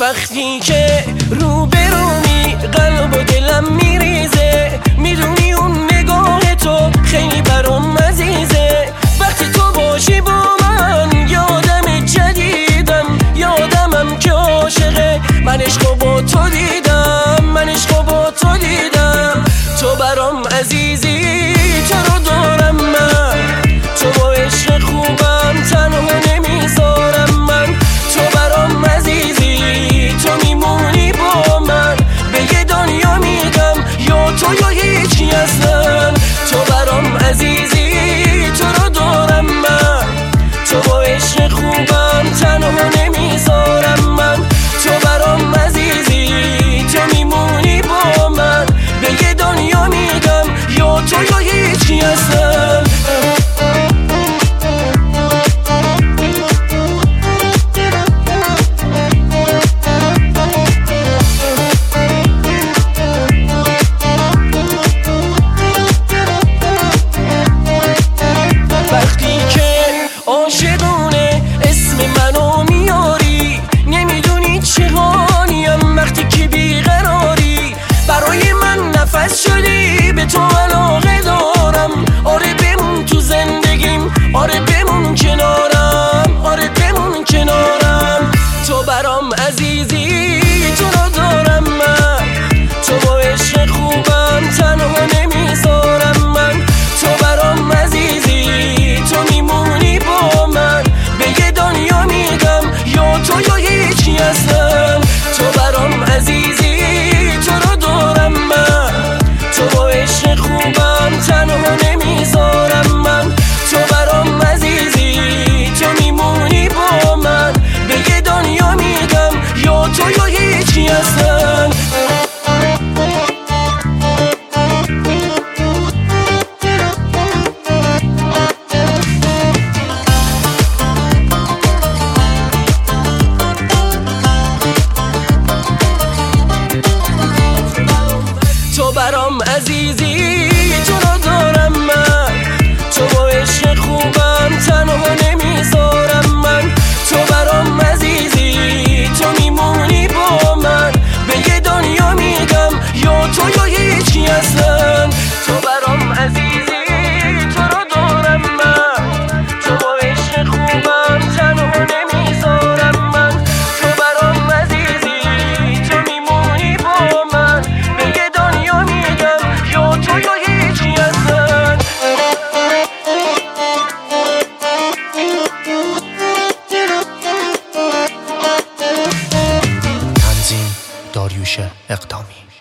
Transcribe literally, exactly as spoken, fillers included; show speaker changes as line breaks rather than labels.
وقتی که رو برونی قلب و دلم میریزه، میدونی اون نگاه تو خیلی برام عزیزه. وقتی تو باشی با من یادم جدیدم، یادمم که عاشقه، من عشقو با تو دیدم، من عشقو با تو دیدم. تو برام عزیزی، تو رو دارم من، تو با عشق خوبم تنها نمیذارم من. تو برام عزیزی، تو میمونی با من، به یه دنیا میگم یا تو یا هیچی اصلا. تو برام عزیزی، تو رو دارم من، تو با عشق خوبم تنها نمیذارم من. تو برام عزیزی، تو میمونی با من، به یه دنیا میگم یا تو یا هیچی اصلا. عاشقونه اسم منو میاری، نمیدونی چه حالیم وقتی که بیقراری. برای من نفس شدی، به تو علاقه دارم. آره بمون تو زندگیم، آره بمون کنارم، آره بمون کنارم. تو برام عزیزی، تو رو دارم من، تو با عشق خوبم تنها نمیذارم من. تو برام عزیزی، تو میمونی با من، به یه دنیا میگم یا تو یا هیچی اصلا. تو برام عزیزی، تو رو دارم من، تو با عشق خوبم تنها نمیذارم من. تو برام عزیزی، تو میمونی با من، به یه دنیا میگم یا تو یا هیچی اصلا. تو برام عزیزی، تو رو دارم من، تو با عشق خوبم تنها نمیذارم من. تو برام عزیزی، تو میمونی با من، به یه دنیا میگم یا تو یا هیچی اصلا. تو برام عزیزی، تو رو دارم من، تو با عشق خوبم تنها نمیذارم من. تو برام عزیزی، تو میمونی با من، به یه دنیا میگم یا تو یا هیچی اصلا.
تنظیم داریوش اقدامی.